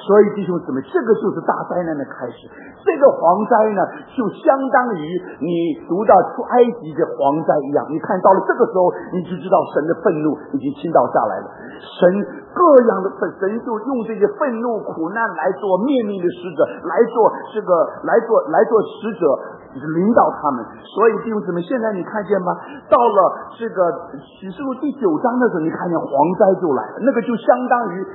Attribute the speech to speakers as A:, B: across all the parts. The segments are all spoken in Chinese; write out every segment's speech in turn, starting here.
A: 所以弟兄姊妹，这个就是大灾难的开始。这个蝗灾呢，就相当于你读到出埃及的蝗灾一样。你看到了这个时候，你就知道神的愤怒已经倾倒下来了。神各样的神就用这些愤怒苦难来做灭命的使者，来做使者领导他们。所以弟兄姊妹，现在你看见吗？到了这个启示录第9章的时候，你看见蝗灾就来了，那个就相当于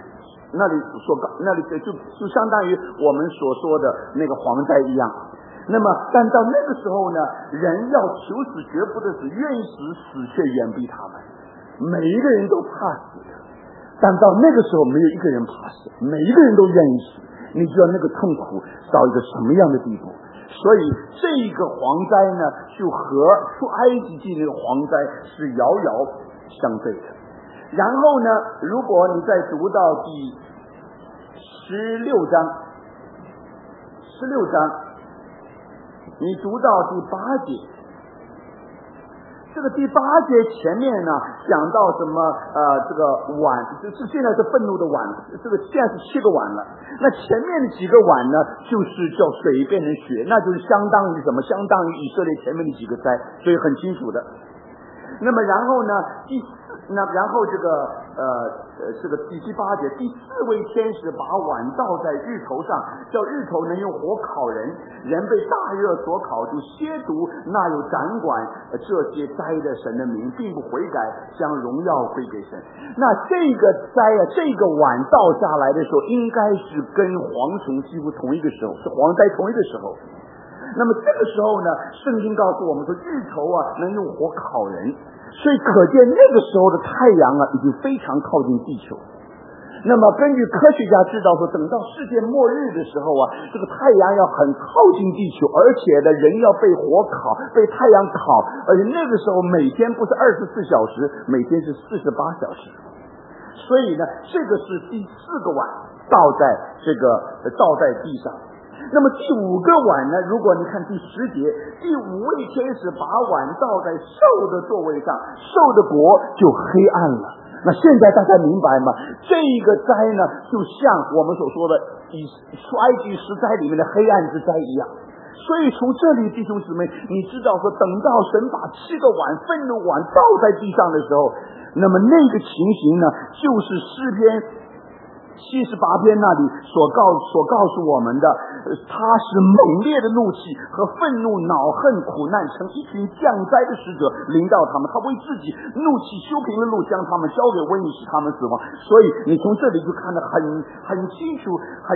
A: 就相当于我们所说的那个蝗灾一样。那么但到那个时候呢，人要求死绝不的死，愿死死却远避他们，每一个人都怕死的。但到那个时候没有一个人怕死，每一个人都愿意死。你知道那个痛苦到一个什么样的地步？所以这个蝗灾呢，就和出埃及记那个蝗灾是遥遥相对的。然后呢，如果你再读到第16章，你读到第8节，这个第8节前面呢讲到什么这个碗，就是现在是愤怒的碗，这个现在是7个碗了。那前面的几个碗呢，就是叫水变成血，那就是相当于什么？相当于以色列前面的几个灾，所以很清楚的。那么然后呢，然后这个第8节，第4位天使把碗倒在日头上，叫日头能用火烤人，人被大热所烤，就亵渎那有掌管这些灾的神的名，并不悔改，将荣耀归给神。那这个灾这个碗倒下来的时候，应该是跟蝗虫几乎同一个时候，是蝗灾同一个时候。那么这个时候呢，圣经告诉我们说，日头能用火烤人，所以可见那个时候的太阳已经非常靠近地球。那么根据科学家知道说，等到世界末日的时候这个太阳要很靠近地球，而且呢人要被火烤，被太阳烤，而且那个时候每天不是24小时，每天是48小时。所以呢，这个是第4个碗倒在地上。那么第5个碗呢，如果你看第10节，第5位天使把碗倒在兽的座位上，兽的国就黑暗了。那现在大家明白吗？这个灾呢，就像我们所说的出埃及10灾里面的黑暗之灾一样。所以从这里弟兄姊妹，你知道说，等到神把7个碗愤怒碗倒在地上的时候，那么那个情形呢，就是诗篇78篇那里所告诉我们的，他是猛烈的怒气和愤怒、恼恨、苦难，成一群降灾的使者临到他们，他为自己怒气修平了路，将他们交给瘟疫，使他们死亡。所以你从这里就看得很清楚，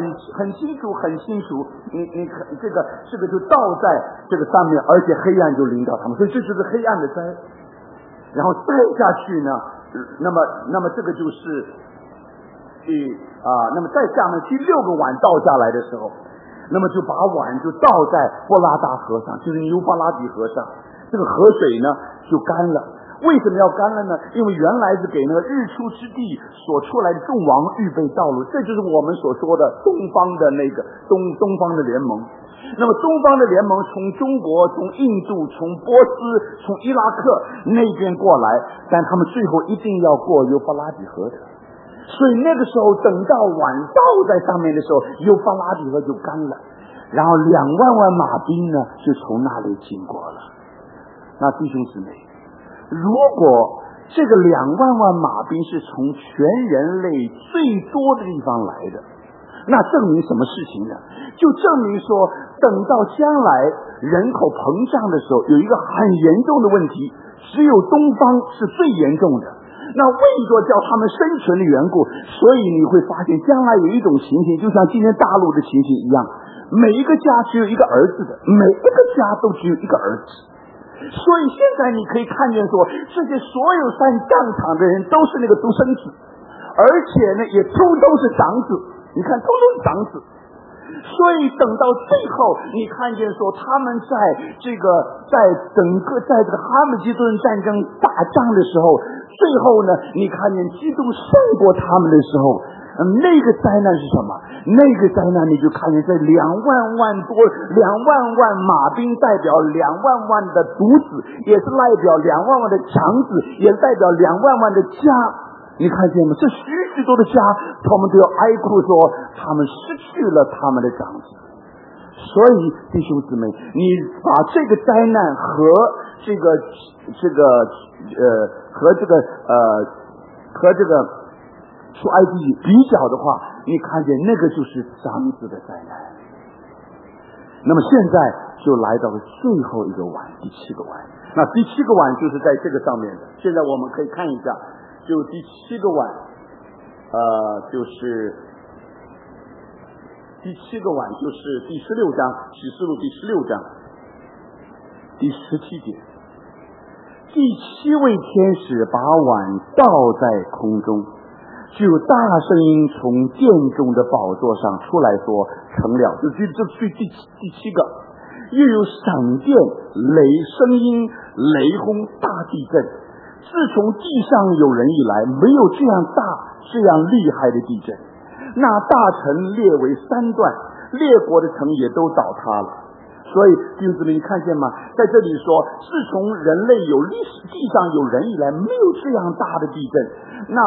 A: 你这个就倒在这个上面，而且黑暗就临到他们，所以这就是黑暗的灾。然后再下去呢，那么这个就是那么再下面第6个碗倒下来的时候，那么就把碗就倒在布拉达河上，就是牛法拉底河上，这个河水呢就干了。为什么要干了呢？因为原来是给那个日出之地所出来的众王预备道路，这就是我们所说的东方的联盟。那么东方的联盟从中国、从印度、从波斯、从伊拉克那边过来，但他们最后一定要过幼发拉底河的。所以那个时候等到碗倒在上面的时候，幼发拉底河就干了，然后2万马兵呢就从那里经过了。那弟兄姊妹，如果这个2万马兵是从全人类最多的地方来的，那证明什么事情呢？就证明说，等到将来人口膨胀的时候，有一个很严重的问题，只有东方是最严重的。那为着叫他们生存的缘故，所以你会发现将来有一种情形，就像今天大陆的情形一样，每一个家只有一个儿子的，每一个家都只有一个儿子。所以现在你可以看见说，这些所有上战场的人都是那个独生子，而且呢也都是长子，你看都是长子。所以等到最后你看见说，他们在这个哈姆吉顿战争打仗的时候，最后呢你看见基督胜过他们的时候，那个灾难是什么？那个灾难你就看见这2万马兵代表2万的独子，也是代表2万的长子，也代表2万的家。 你看见吗？这许多的家，他们都要哀哭说，他们失去了他们的长子。所以弟兄姊妹，你把这个灾难和这个出埃及比较的话，你看见那个就是长子的灾难。那么现在就来到了最后一个碗，第7个碗。那第7个碗就是在这个上面的。现在我们可以看一下，就第7个碗，就是第7个碗就是第16章，启示录第16章第17节。第7位天使把碗倒在空中，就大声音从殿中的宝座上出来说，成了。就第7个，又有闪电、雷声音、雷轰、大地震。自从地上有人以来，没有这样大这样厉害的地震。那大城列为3段，列国的城也都倒塌了。所以弟兄姊妹，你看见吗？在这里说，自从人类有历史，地上有人以来，没有这样大的地震。那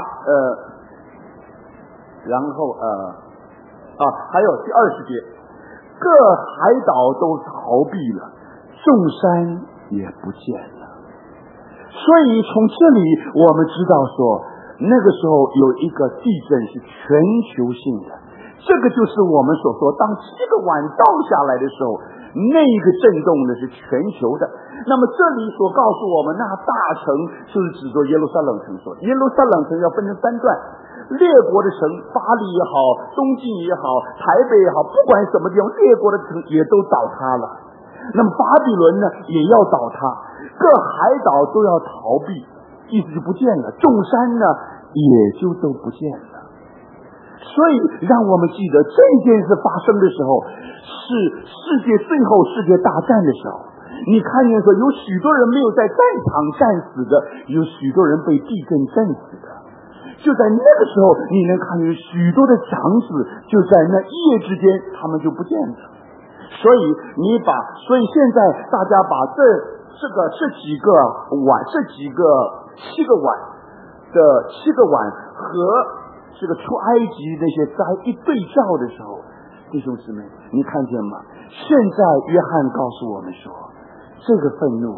A: 然后还有第20节，各海岛都逃避了，众山也不见了。所以从这里我们知道说，那个时候有一个地震是全球性的，这个就是我们所说，当7个碗倒下来的时候，那个震动呢是全球的。那么这里所告诉我们，那大城就是指着耶路撒冷城说，耶路撒冷城要分成3段，列国的城，巴黎也好，东京也好，台北也好，不管什么地方，列国的城也都倒塌了。那么巴比伦呢也要倒塌，各海岛都要逃避，意思就不见了，众山呢也就都不见了。所以让我们记得这件事发生的时候，是最后世界大战的时候。你看见说有许多人没有在战场战死的，有许多人被地震震死的。就在那个时候，你能看见许多的长子就在那一夜之间他们就不见了。所以现在大家把这几个碗，这7个碗的7个碗和这个出埃及那些灾一对照的时候，弟兄姊妹，你看见吗？现在约翰告诉我们说，这个愤怒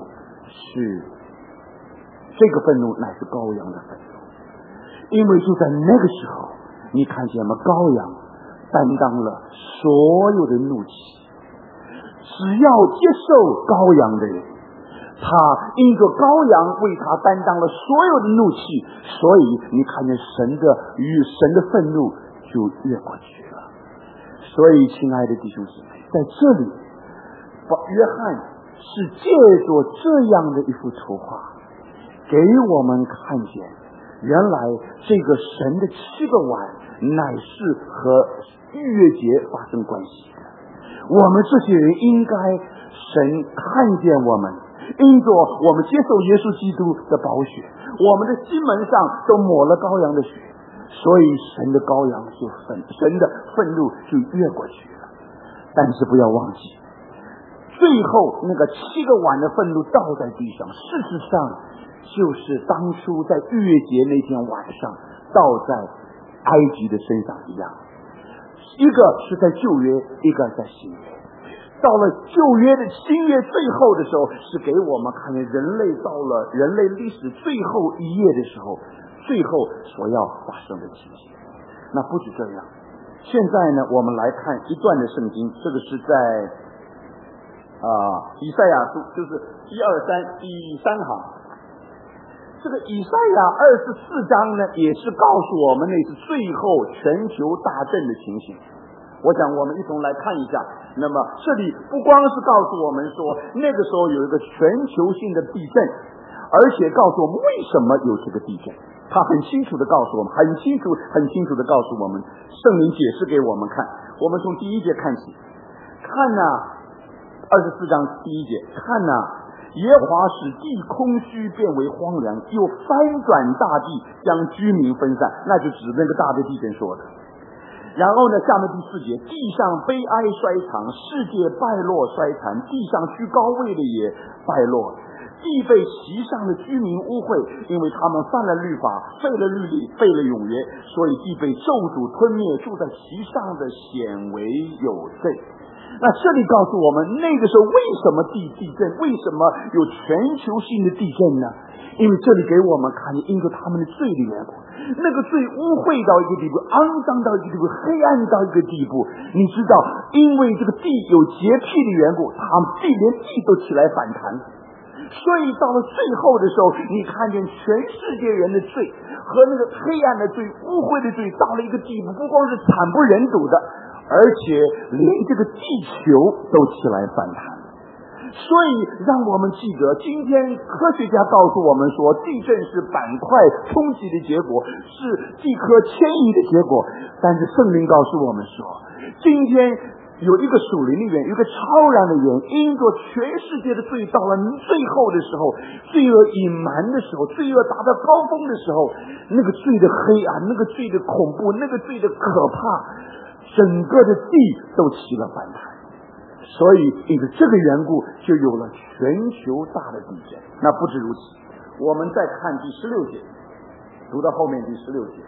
A: 乃是羔羊的愤怒。因为就在那个时候，你看见吗？羔羊担当了所有的怒气，只要接受羔羊的人，他因着羔羊为他担当了所有的怒气，所以你看见神的愤怒就越过去了。所以亲爱的弟兄姊妹，在这里约翰是借着这样的一幅图画给我们看见，原来这个神的7个碗乃是和逾越节发生关系的。我们这些人应该神看见我们，因着我们接受耶稣基督的宝血，我们的心门上都抹了羔羊的血，所以神的羔羊神的愤怒就越过去了。但是不要忘记，最后那个7个碗的愤怒倒在地上，事实上就是当初在逾越节那天晚上倒在埃及的身上一样。一个是在旧约，一个在新约。到了旧约的新约最后的时候，是给我们看见人类到了人类历史最后一页的时候，最后所要发生的情形。那不止这样，现在呢，我们来看一段的圣经，这个是在以赛亚书，就是第3行。这个以赛亚24章呢，也是告诉我们那是最后全球大震的情形。我想我们一同来看一下。那么这里不光是告诉我们说那个时候有一个全球性的地震，而且告诉我们为什么有这个地震。他很清楚的告诉我们，很清楚的告诉我们，圣灵解释给我们看。我们从第1节看起，看24章第1节，看耶和华使地空虚变为荒凉，又翻转大地，将居民分散，那就指那个大的地震说的。然后呢，下面第4节，地上悲哀衰残，世界败落衰残，地上居高位的也败落， 地被其上的居民污秽，因为他们犯了律法，废了律例，废了永约，所以地被咒诅吞灭，住在其上的显为有罪。那这里告诉我们，那个时候为什么地震，为什么有全球性的地震呢？因为这里给我们看见，因着他们的罪的缘故，那个罪污秽到一个地步，肮脏到一个地步，黑暗到一个地步。你知道，因为这个地有洁癖的缘故，他们连地都起来反弹。所以到了最后的时候，你看见全世界人的罪和那个黑暗的罪、污秽的罪到了一个地步，不光是惨不忍睹的，而且连这个地球都起来反弹。所以让我们记得，今天科学家告诉我们说，地震是板块冲击的结果，是地壳迁移的结果。但是圣灵告诉我们说，今天有一个属灵的原因，有一个超然的原因，因着全世界的罪到了最后的时候，罪恶隐瞒的时候，罪恶达到高峰的时候，那个罪的黑暗，那个罪的恐怖，那个罪的可怕，整个的地都起了反弹。所以因为这个缘故，就有了全球大的地震。那不止如此，我们再看第16节，读到后面第16节，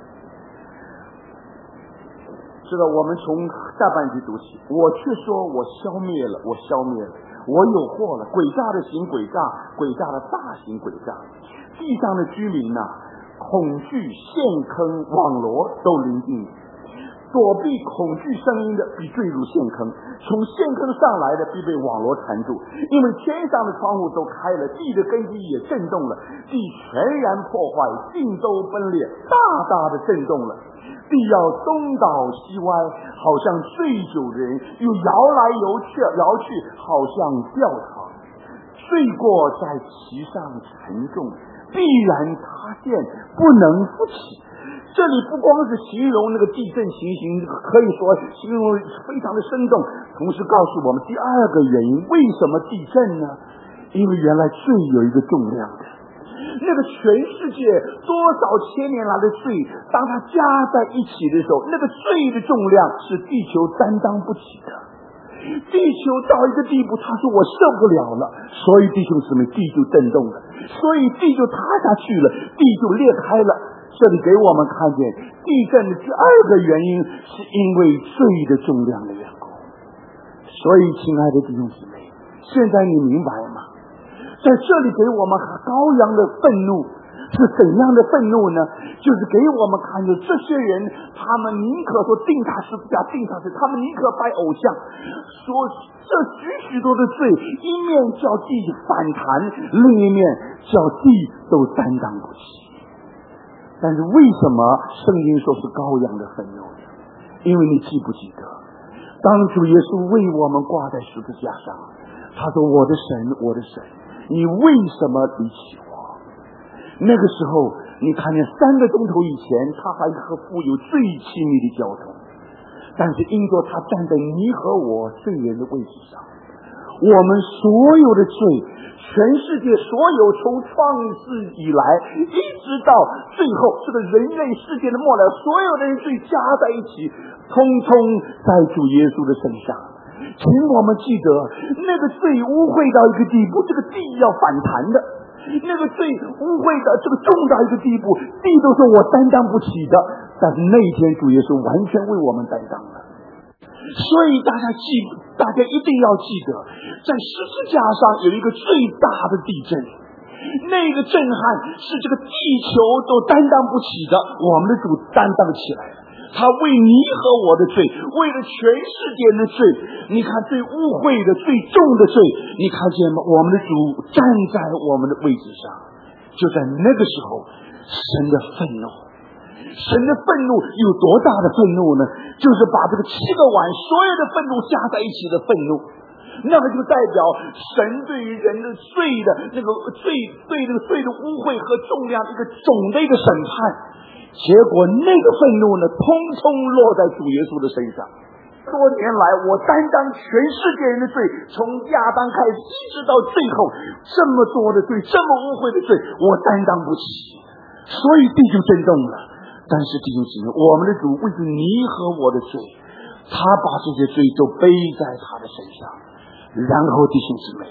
A: 是的，我们从下半句读起。我却说，我消灭了，我消灭了，我有祸了。诡诈的行诡诈，诡诈的大行诡诈。地上的居民恐惧、陷坑、网罗都临近你。躲避恐惧声音的必坠入陷坑，从陷坑上来的必被网罗缠住。因为天上的窗户都开了，地的根基也震动了，地全然破坏，尽都分裂，大大的震动了。地要东倒西歪，好像醉酒的人，又摇来摇去，好像吊床。罪过在其上沉重，必然塌陷，不能复起。这里不光是形容那个地震情形，可以说形容非常的生动，同时告诉我们第二个原因，为什么地震呢？因为原来罪有一个重量的，那个全世界多少千年来的罪，当它加在一起的时候，那个罪的重量是地球担当不起的。地球到一个地步，他说我受不了了，所以弟兄姊妹，地就震动了，所以地就塌下去了，地就裂开了。这里给我们看见地震的第二个原因，是因为罪的重量的缘故。所以亲爱的弟兄姊妹，现在你明白吗？在这里给我们羔羊的愤怒是怎样的愤怒呢？就是给我们看见这些人，他们宁可说定他十字架，定他是，他们宁可拜偶像，说这许多的罪，一面叫地反弹，另一面叫地都担当不起。但是为什么圣经说是羔羊的愤怒呢？因为你记不记得，当主耶稣为我们挂在十字架上，他说我的神，我的神，你为什么离弃我？那个时候你看见3个钟头以前，他还和父有最亲密的交通，但是因着他站在你和我罪人的位置上，我们所有的罪，全世界所有从创世以来一直到最后这个人类世界的末了，所有的人罪加在一起，通通在主耶稣的身上。请我们记得，那个罪污秽到一个地步，这个地要反弹的，那个罪污秽的这个重到一个地步，地都说我担当不起的，但是那一天主耶稣完全为我们担当了。所以大家一定要记得，在十字架上有一个最大的地震，那个震撼是这个地球都担当不起的，我们的主担当起来了。他为你和我的罪，为了全世界的罪，你看最污秽的最重的罪，你看见吗？我们的主站在我们的位置上，就在那个时候，神的愤怒，神的愤怒有多大的愤怒呢？就是把这个7个碗所有的愤怒加在一起的愤怒，那么就代表神对于人的罪的那个罪，对这个罪的污秽和重量一个总的一个审判。结果那个愤怒呢，通通落在主耶稣的身上。多年来我担当全世界人的罪，从亚当开始一直到最后，这么多的罪，这么污秽的罪，我担当不起，所以地就震动了。但是弟兄姊妹，我们的主为着你和我的罪，他把这些罪都背在他的身上，然后弟兄姊妹，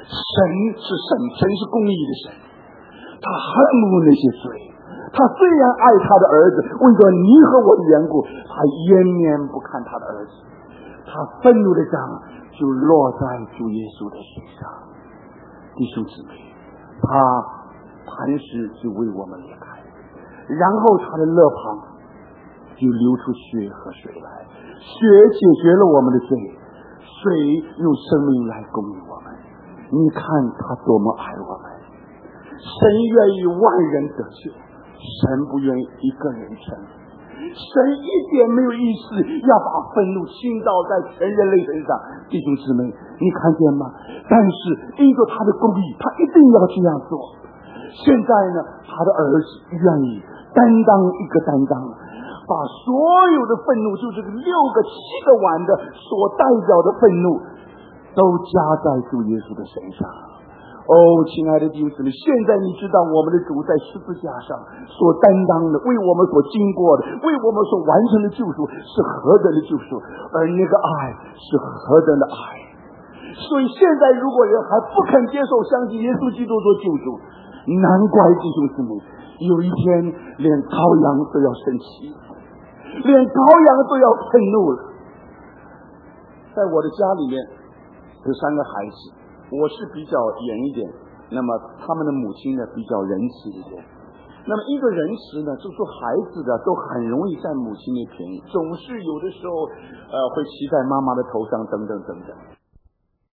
A: 神是神，神是公义的神，他恨恶那些罪。他虽然爱他的儿子，为着你和我的缘故，他延年不看他的儿子。他愤怒的杖就落在主耶稣的身上。弟兄姊妹，他磐石就为我们裂开，然后他的肋旁就流出血和水来，血解决了我们的罪，水用生命来供应我们。你看他多么爱我们，神愿意万人得救，神不愿意一个人成。神一点没有意思要把愤怒倾倒在全人类身上。弟兄姊妹，你看见吗？但是因着他的公义，他一定要这样做。现在呢，他的儿子愿意担当一个担当，把所有的愤怒，就这个6个7个碗的所代表的愤怒都加在主耶稣的身上。亲爱的弟兄姊妹，现在你知道我们的主在十字架上所担当的，为我们所经过的，为我们所完成的救赎是何等的救赎，而那个爱是何等的爱。所以现在如果人还不肯接受相信耶稣基督做救赎，难怪弟兄姊妹有一天连羔羊都要生气，连羔羊都要愤怒了。在我的家里面有3个孩子，我是比较严一点，那么他们的母亲呢比较仁慈一点。那么一个仁慈呢，就说孩子的都很容易占母亲的便宜，总是有的时候会骑在妈妈的头上等等等等。